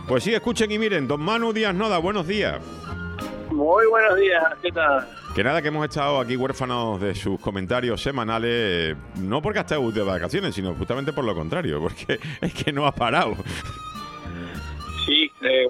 Pues sí, escuchen y miren, don Manu Díaz Noda, buenos días. Muy buenos días, ¿qué tal? Que nada, que hemos estado aquí huérfanos de sus comentarios semanales, no porque estéis de vacaciones, sino justamente por lo contrario, porque es que no ha parado. Sí,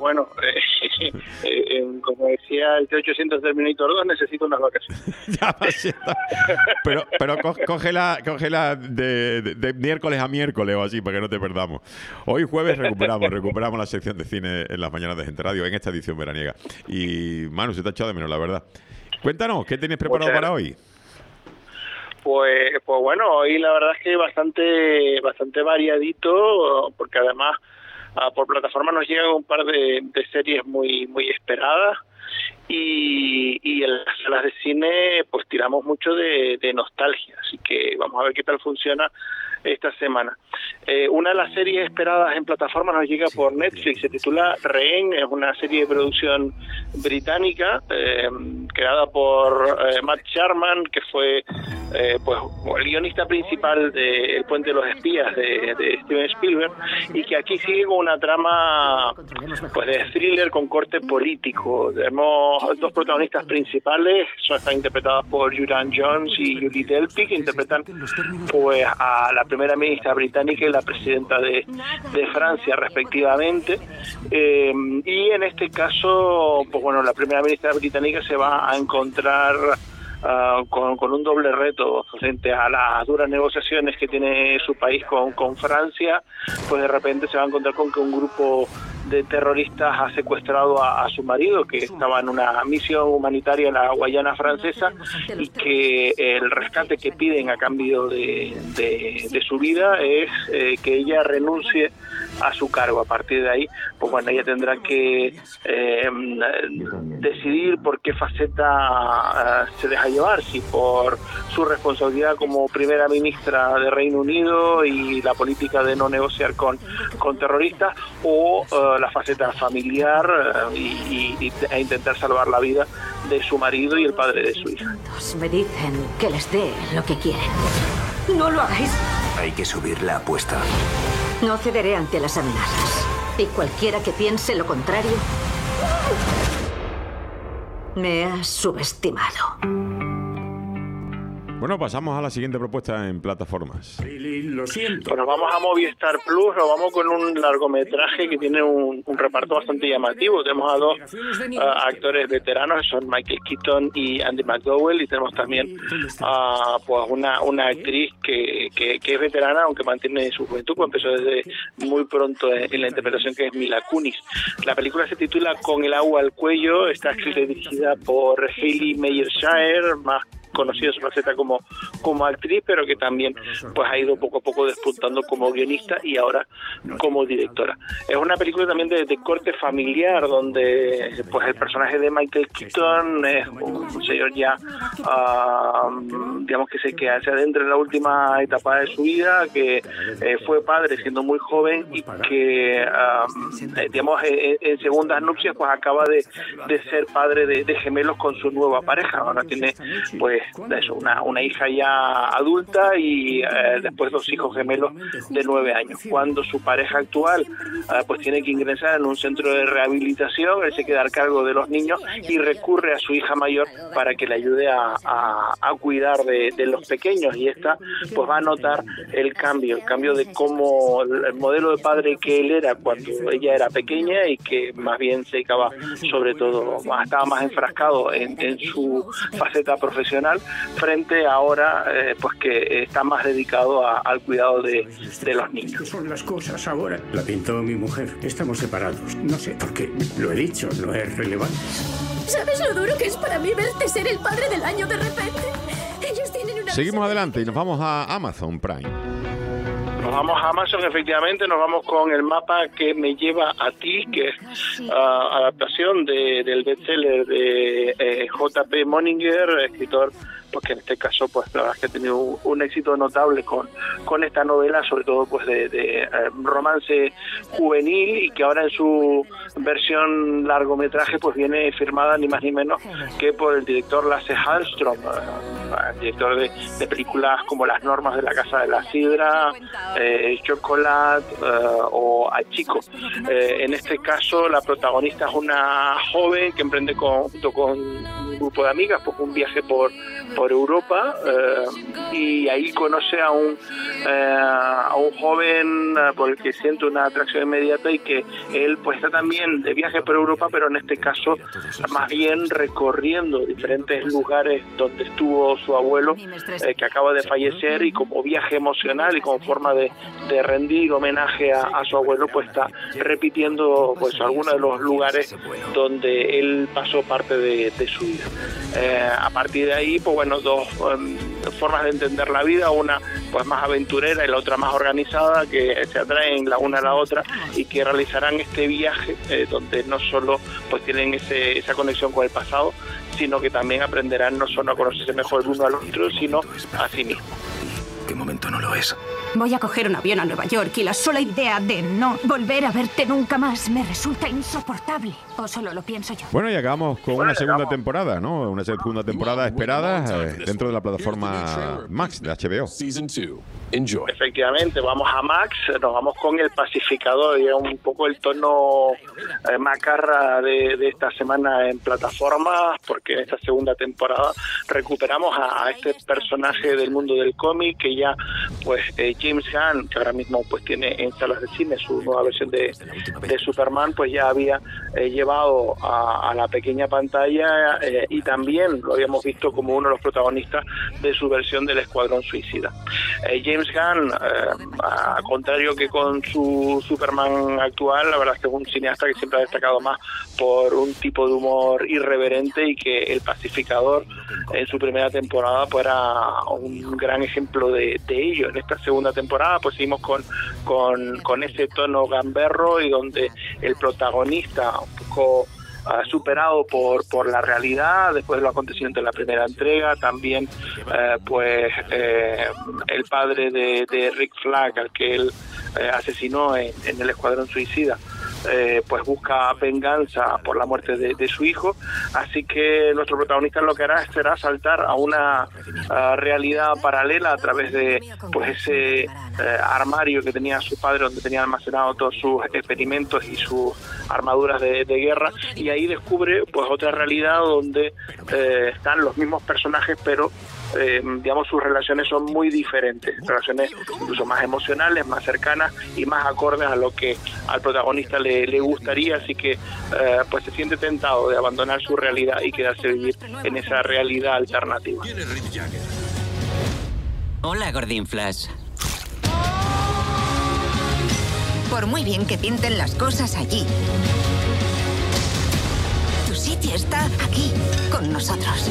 como decía el T-800 Terminator 2, necesito unas vacaciones. Ya va siendo. Pero cógela de miércoles a miércoles o así, para que no te perdamos. Hoy jueves recuperamos la sección de cine en las mañanas de Gente Radio, en esta edición veraniega. Y Manu, se te ha echado de menos, la verdad. Cuéntanos, ¿qué tenéis preparado para hoy? Pues bueno, hoy la verdad es que bastante variadito, porque además por plataforma nos llegan un par de series muy esperadas y en las salas de cine pues tiramos mucho de nostalgia, así que vamos a ver qué tal funciona esta semana. Una de las series esperadas en plataforma nos llega por Netflix, se titula Rehén, es una serie de producción británica creada por Matt Sharman, que fue pues el guionista principal de El puente de los espías de Steven Spielberg, y que aquí sigue con una trama pues de thriller con corte político. Tenemos dos protagonistas principales, están interpretadas por Julian Jones y Julie Delpy, que interpretan pues a la primera ministra británica y la presidenta de Francia respectivamente, y en este caso pues bueno, la primera ministra británica se va a encontrar con un doble reto frente a las duras negociaciones que tiene su país con Francia. Pues de repente se va a encontrar con que un grupo de terroristas ha secuestrado a su marido, que estaba en una misión humanitaria en la Guayana francesa, y que el rescate que piden a cambio de su vida es que ella renuncie a su cargo. A partir de ahí, pues bueno, ella tendrá que decidir por qué faceta se deja llevar, si por su responsabilidad como primera ministra de Reino Unido y la política de no negociar con terroristas, o la faceta familiar e intentar salvar la vida de su marido y el padre de su hija. Me dicen que les dé lo que quieren. No lo hagáis. Hay que subir la apuesta. No cederé ante las amenazas. Y cualquiera que piense lo contrario me ha subestimado. Bueno, pasamos a la siguiente propuesta en plataformas. Lo siento. Pues nos vamos a Movistar Plus, nos vamos con un largometraje que tiene un reparto bastante llamativo. Tenemos a dos actores veteranos, son Michael Keaton y Andy McDowell, y tenemos también pues una actriz que es veterana, aunque mantiene su juventud, pues empezó desde muy pronto en la interpretación, que es Mila Kunis. La película se titula Con el agua al cuello, está escrita y dirigida por Hayley Meyershire, más conocida su faceta como actriz, pero que también pues ha ido poco a poco despuntando como guionista y ahora como directora. Es una película también de corte familiar, donde pues el personaje de Michael Keaton es un señor ya digamos que se adentra en la última etapa de su vida, que fue padre siendo muy joven y que digamos en segundas nupcias pues acaba de ser padre de gemelos con su nueva pareja. Ahora tiene pues eso, una hija ya adulta y después dos hijos gemelos de 9 años. Cuando su pareja actual pues tiene que ingresar en un centro de rehabilitación, él se queda a cargo de los niños y recurre a su hija mayor para que le ayude a cuidar de los pequeños, y esta pues va a notar el cambio de cómo el modelo de padre que él era cuando ella era pequeña, y que más bien se dedicaba sobre todo, estaba más enfrascado en su faceta profesional, frente ahora pues que está más dedicado al cuidado de los niños. Son las cosas ahora. La pintó mi mujer. Estamos separados. No sé por qué. Lo he dicho, no es relevante. ¿Sabes lo duro que es para mí verte ser el padre del año de repente? Ellos tienen una... Seguimos adelante y nos vamos a Amazon Prime. Nos vamos a Amazon, efectivamente, nos vamos con El mapa que me lleva a ti, que es adaptación del bestseller de J.P. Moninger, escritor pues que en este caso pues la verdad es que ha tenido un éxito notable con esta novela, sobre todo pues de romance juvenil, y que ahora en su versión largometraje pues viene firmada ni más ni menos que por el director Lasse Hallström, director de películas como Las normas de la casa de la sidra, Chocolate o Hachiko. En este caso la protagonista es una joven que emprende junto con un grupo de amigas pues un viaje por Europa, y ahí conoce a un joven por el que siente una atracción inmediata, y que él pues está también de viaje por Europa, pero en este caso más bien recorriendo diferentes lugares donde estuvo su abuelo, que acaba de fallecer, y como viaje emocional y como forma de rendir homenaje a su abuelo, pues está repitiendo pues algunos de los lugares donde él pasó parte de su vida. A partir de ahí, pues bueno, dos formas de entender la vida, una pues más aventurera y la otra más organizada, que se atraen la una a la otra y que realizarán este viaje donde no solo pues tienen esa conexión con el pasado, sino que también aprenderán no solo a conocerse mejor el uno al otro, sino a sí mismo. ¿Qué momento no lo es? Voy a coger un avión a Nueva York y la sola idea de no volver a verte nunca más me resulta insoportable. ¿O solo lo pienso yo? Bueno, y acabamos con una segunda temporada, ¿no? Una segunda temporada esperada dentro de la plataforma Max de HBO. Efectivamente, vamos a Max, nos vamos con El Pacificador, y es un poco el tono macarra de esta semana en plataformas, porque en esta segunda temporada recuperamos a este personaje del mundo del cómic que ya pues James Gunn, que ahora mismo pues tiene en salas de cine su nueva versión de Superman, pues ya había llevado a la pequeña pantalla, y también lo habíamos visto como uno de los protagonistas de su versión del Escuadrón Suicida. James Gunn, a contrario que con su Superman actual, la verdad es que es un cineasta que siempre ha destacado más por un tipo de humor irreverente, y que El Pacificador en su primera temporada pues era un gran ejemplo de ello. En esta segunda temporada pues seguimos con ese tono gamberro, y donde el protagonista un poco superado por la realidad después de los acontecimientos de la primera entrega, también el padre de Rick Flag, al que él asesinó en el Escuadrón Suicida, pues busca venganza por la muerte de su hijo. Así que nuestro protagonista lo que hará será saltar a una realidad paralela a través de pues ese armario que tenía su padre, donde tenía almacenado todos sus experimentos y sus armaduras de guerra, y ahí descubre pues otra realidad donde están los mismos personajes, pero digamos sus relaciones son muy diferentes, relaciones incluso más emocionales, más cercanas y más acordes a lo que al protagonista le gustaría. Así que pues se siente tentado de abandonar su realidad y quedarse a vivir en esa realidad alternativa. Hola, Gordín Flash. Por muy bien que pinten las cosas allí, tu sitio está aquí, con nosotros.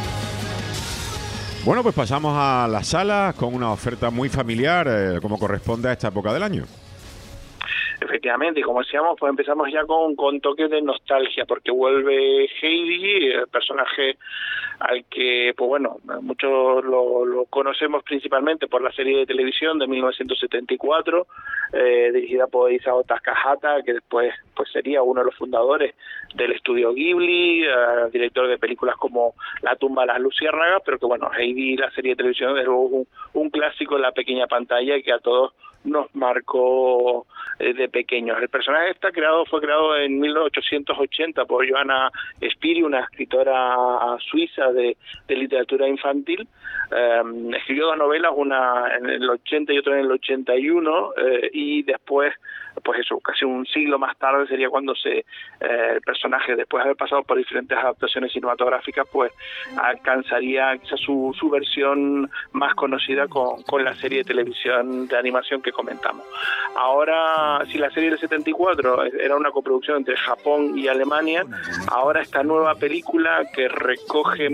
Bueno, pues pasamos a la sala con una oferta muy familiar, como corresponde a esta época del año. Efectivamente, y como decíamos, pues empezamos ya con toques de nostalgia, porque vuelve Heidi, el personaje al que, pues bueno, muchos lo conocemos principalmente por la serie de televisión de 1974, dirigida por Isao Takahata, que después pues sería uno de los fundadores del estudio Ghibli, director de películas como La tumba de las luciérnagas, pero que bueno, Heidi, la serie de televisión, es luego un clásico en la pequeña pantalla que a todos nos marcó de pequeños. El personaje fue creado en 1880 por Johanna Spiri, una escritora suiza de literatura infantil. Escribió dos novelas, una en el 80 y otra en el 81, y después, pues eso, casi un siglo más tarde sería cuando el personaje, después de haber pasado por diferentes adaptaciones cinematográficas, pues alcanzaría quizás su versión más conocida con la serie de televisión de animación que comentamos. Ahora, si la serie del 74 era una coproducción entre Japón y Alemania, ahora esta nueva película, que recoge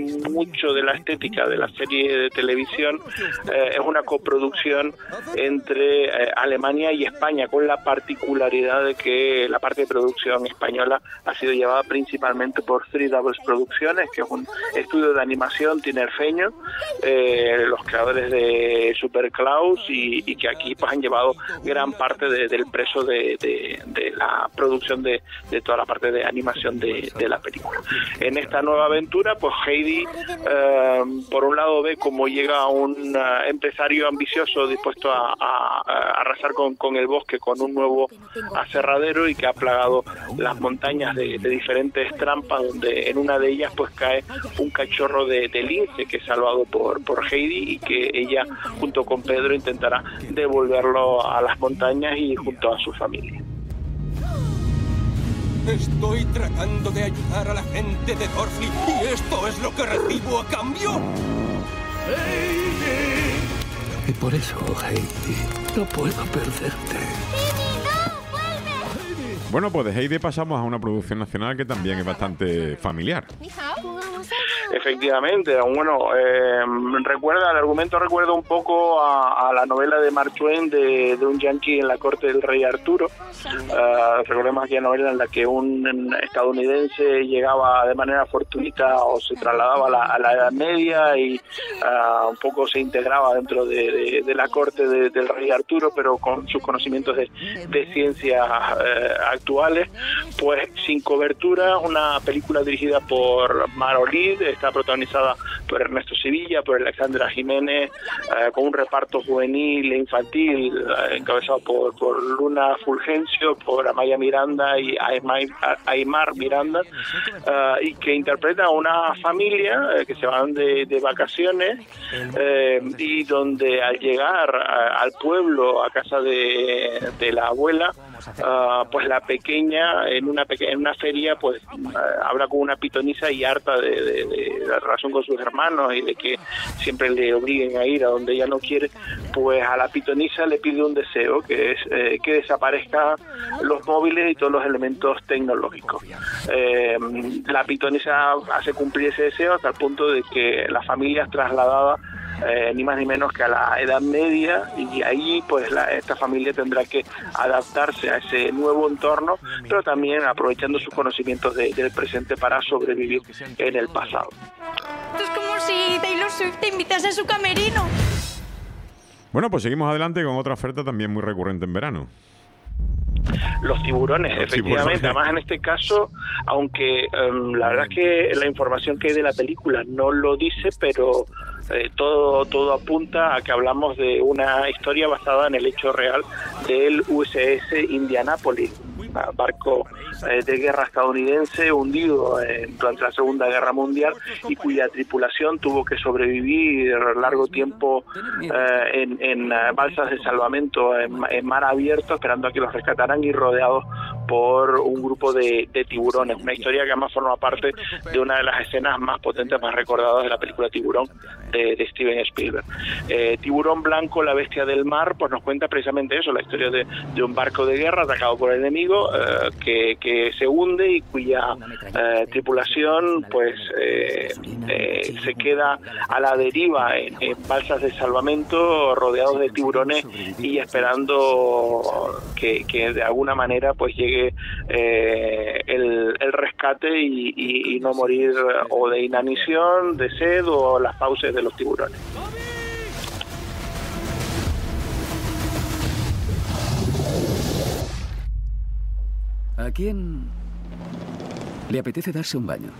mucho de la estética de la serie de televisión. Es una coproducción entre Alemania y España, con la particularidad de que la parte de producción española ha sido llevada principalmente por Three Doubles Producciones, que es un estudio de animación tinerfeño, los creadores de Super Claus, y que aquí pues han llevado gran parte del peso de la producción de toda la parte de animación de la película. En esta nueva aventura, pues Heidi por un lado ve cómo llega un empresario ambicioso dispuesto a arrasar con el bosque con un nuevo aserradero, y que ha plagado las montañas de diferentes trampas, donde en una de ellas pues cae un cachorro de lince que es salvado por Heidi, y que ella junto con Pedro intentará devolverlo a las montañas y junto a su familia. Estoy tratando de ayudar a la gente de Dorfli, y esto es lo que recibo a cambio. ¡Heidi! Y por eso, Heidi, no puedo perderte. Bueno, pues de Heidi pasamos a una producción nacional que también es bastante familiar. Efectivamente, bueno, el argumento recuerda un poco a la novela de Mark Twain de un yankee en la corte del rey Arturo. Recordemos aquella novela en la que un estadounidense llegaba de manera fortuita o se trasladaba a la Edad Media y un poco se integraba dentro de la corte del rey Arturo, pero con sus conocimientos de ciencias actuales. Pues Sin cobertura, una película dirigida por Mar Olid, está protagonizada por Ernesto Sevilla, por Alexandra Jiménez, con un reparto juvenil e infantil encabezado por Luna Fulgencio, por Amaya Miranda y Aymar Miranda, y que interpreta a una familia que se van de vacaciones, y donde al llegar al pueblo, a casa de la abuela, pues la pequeña en una feria pues habla con una pitonisa, y harta de la relación con sus hermanos y de que siempre le obliguen a ir a donde ella no quiere, pues a la pitonisa le pide un deseo, que es que desaparezcan los móviles y todos los elementos tecnológicos. La pitonisa hace cumplir ese deseo hasta el punto de que la familia es trasladada ni más ni menos que a la Edad Media, y ahí pues esta familia tendrá que adaptarse a ese nuevo entorno, pero también aprovechando sus conocimientos del presente para sobrevivir en el pasado. Es como si Taylor Swift te invitase a su camerino. Bueno, pues seguimos adelante con otra oferta también muy recurrente en verano. Los tiburones, efectivamente. Además, en este caso, aunque la verdad es que la información que hay de la película no lo dice, pero todo apunta a que hablamos de una historia basada en el hecho real del USS Indianapolis, un barco de guerra estadounidense hundido durante la Segunda Guerra Mundial, y cuya tripulación tuvo que sobrevivir largo tiempo en balsas de salvamento en mar abierto, esperando a que los rescataran, y rodeados por un grupo de tiburones. Una historia que además forma parte de una de las escenas más potentes, más recordadas de la película Tiburón de Steven Spielberg. Tiburón Blanco, la bestia del mar, pues nos cuenta precisamente eso, la historia de un barco de guerra atacado por el enemigo, que se hunde y cuya tripulación pues se queda a la deriva en balsas de salvamento, rodeados de tiburones, y esperando que de alguna manera pues llegue el rescate y no morir o de inanición, de sed o las fauces de los tiburones. ¿A quién le apetece darse un baño?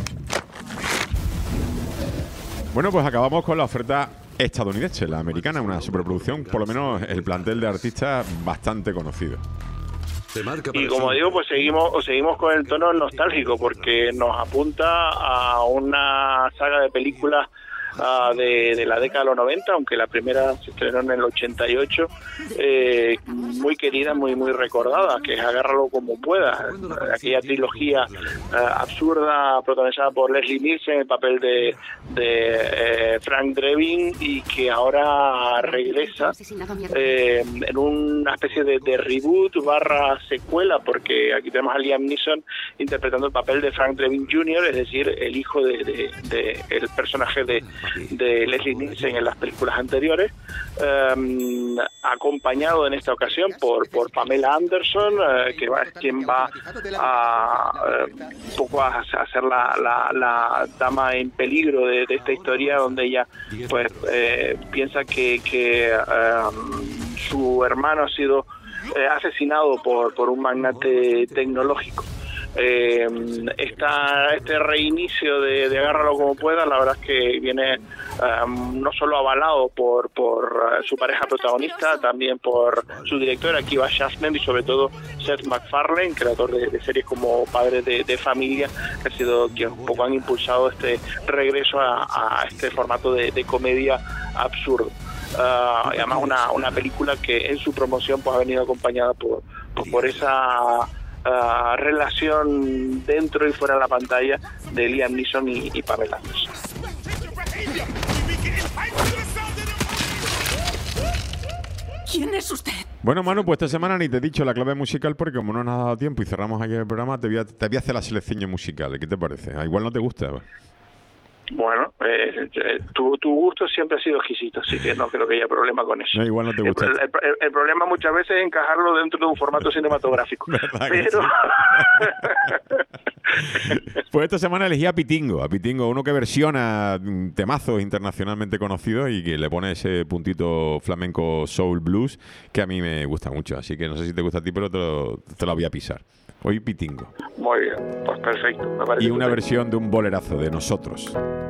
Bueno, pues acabamos con la oferta estadounidense, la americana, una superproducción, por lo menos el plantel de artistas bastante conocido. Y como digo, pues seguimos con el tono nostálgico, porque nos apunta a una saga de películas de la década de los 90, aunque la primera se estrenó en el 88, muy querida, muy recordada, que es Agárralo como puedas, aquella trilogía absurda protagonizada por Leslie Nielsen, el papel de Frank Drebin, y que ahora regresa en una especie de reboot / secuela, porque aquí tenemos a Liam Neeson interpretando el papel de Frank Drebin Jr., es decir, el hijo de el personaje de Leslie Nielsen en las películas anteriores, acompañado en esta ocasión por Pamela Anderson, que es quien va a un poco a ser la dama en peligro de esta historia, donde ella pues piensa que su hermano ha sido asesinado por un magnate tecnológico. Este reinicio de Agárralo como pueda, la verdad es que viene no solo avalado por su pareja protagonista, también por su directora Kiva Shasman y sobre todo Seth MacFarlane, creador de series como Padres de Familia, que ha sido quien un poco han impulsado este regreso a este formato de comedia absurdo. Y además una película que en su promoción pues ha venido acompañada por esa relación dentro y fuera de la pantalla de Liam Neeson y Pamela Anderson. ¿Quién es usted? Bueno, Manu, pues esta semana ni te he dicho la clave musical porque como no nos ha dado tiempo y cerramos ayer el programa, te voy a hacer la selección musical. ¿Qué te parece? Igual no te gusta. Bueno, tu gusto siempre ha sido exquisito, así que no creo que haya problema con eso. No, igual no te gusta. El problema muchas veces es encajarlo dentro de un formato cinematográfico. Pero... Pues esta semana elegí a Pitingo, uno que versiona temazos internacionalmente conocidos y que le pone ese puntito flamenco soul blues que a mí me gusta mucho. Así que no sé si te gusta a ti, pero te lo voy a pisar. Hoy Pitingo. Muy bien, pues perfecto. Me parece y una versión de un bolerazo de Nosotros.